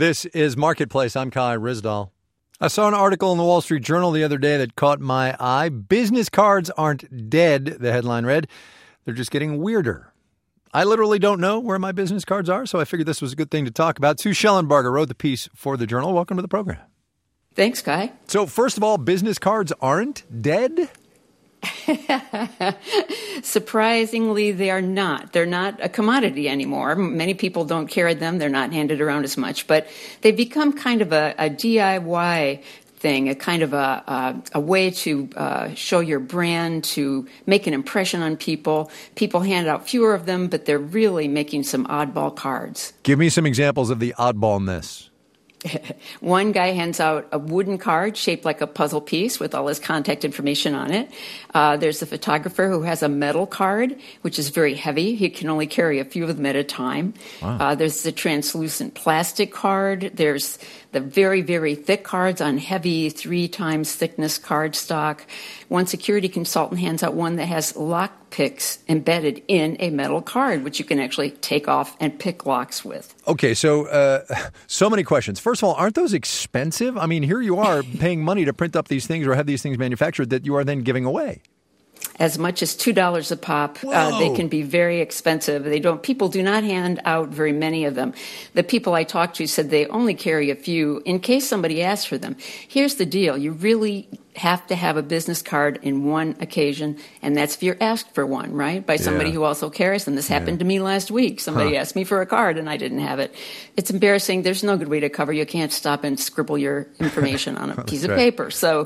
This is Marketplace. I'm Kai Ryssdal. I saw an article in the Wall Street Journal the other day that caught my eye. Business cards aren't dead, the headline read. They're just getting weirder. I literally don't know where my business cards are, so I figured this was a good thing to talk about. Sue Schellenbarger wrote the piece for the Journal. Welcome to the program. Thanks, Kai. So first of all, business cards aren't dead? Surprisingly, they are not. They're not a commodity anymore. Many people don't carry them. They're not handed around as much, but they've become kind of a DIY thing, a kind of a way to show your brand, to make an impression on people. People hand out fewer of them, but they're really making some oddball cards. Give me some examples of the oddballness. One guy hands out a wooden card shaped like a puzzle piece with all his contact information on it. There's a photographer who has a metal card, which is very heavy. He can only carry a few of them at a time. Wow. There's the translucent plastic card. There's the very, very thick cards on heavy 3 times thickness card stock. One security consultant hands out one that has lock picks embedded in a metal card, which you can actually take off and pick locks with. Okay, so many questions. First of all, aren't those expensive? I mean, here you are paying money to print up these things or have these things manufactured that you are then giving away. As much as $2 a pop. They can be very expensive. People do not hand out very many of them. The people I talked to said they only carry a few in case somebody asks for them. Here's the deal. You really have to have a business card in one occasion, and that's if you're asked for one, right? By somebody who also carries them. This happened to me last week. Somebody asked me for a card, and I didn't have it. It's embarrassing. There's no good way to cover. You can't stop and scribble your information on a piece of paper. So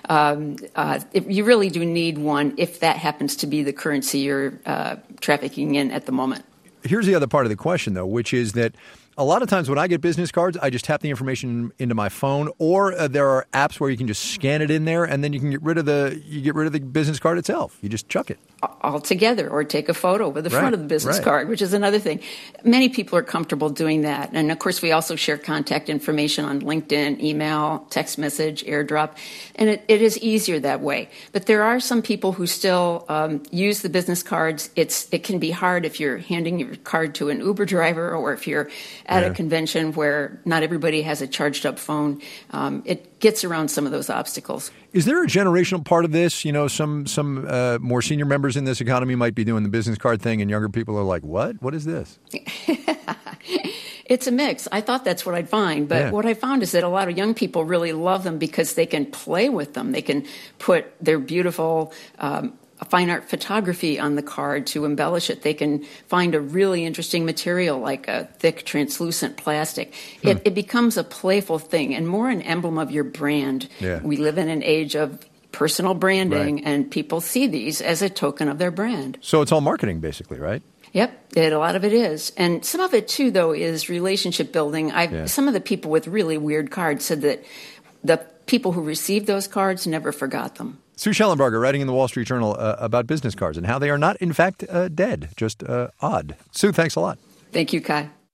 you really do need one if that happens to be the currency you're trafficking in at the moment. Here's the other part of the question, though, which is that a lot of times when I get business cards, I just tap the information into my phone, or there are apps where you can just scan it in there, and then you can get rid of the business card itself. You just chuck it altogether, or take a photo with the front of the business card, which is another thing. Many people are comfortable doing that, and of course, we also share contact information on LinkedIn, email, text message, AirDrop, and it is easier that way. But there are some people who still use the business cards. It can be hard if you're handing your card to an Uber driver, or if you're at a convention where not everybody has a charged up phone. It gets around some of those obstacles. Is there a generational part of this? You know, some more senior members in this economy might be doing the business card thing, and younger people are like, what? What is this? It's a mix. I thought that's what I'd find. But what I found is that a lot of young people really love them because they can play with them. They can put their beautiful fine art photography on the card to embellish it. They can find a really interesting material like a thick translucent plastic. It becomes a playful thing and more an emblem of your brand. Yeah. We live in an age of personal branding, and people see these as a token of their brand. So it's all marketing, basically, right? Yep, a lot of it is. And some of it, too, though, is relationship building. Some of the people with really weird cards said that the people who received those cards never forgot them. Sue Schellenbarger writing in the Wall Street Journal about business cards and how they are not, in fact, dead, just odd. Sue, thanks a lot. Thank you, Kai.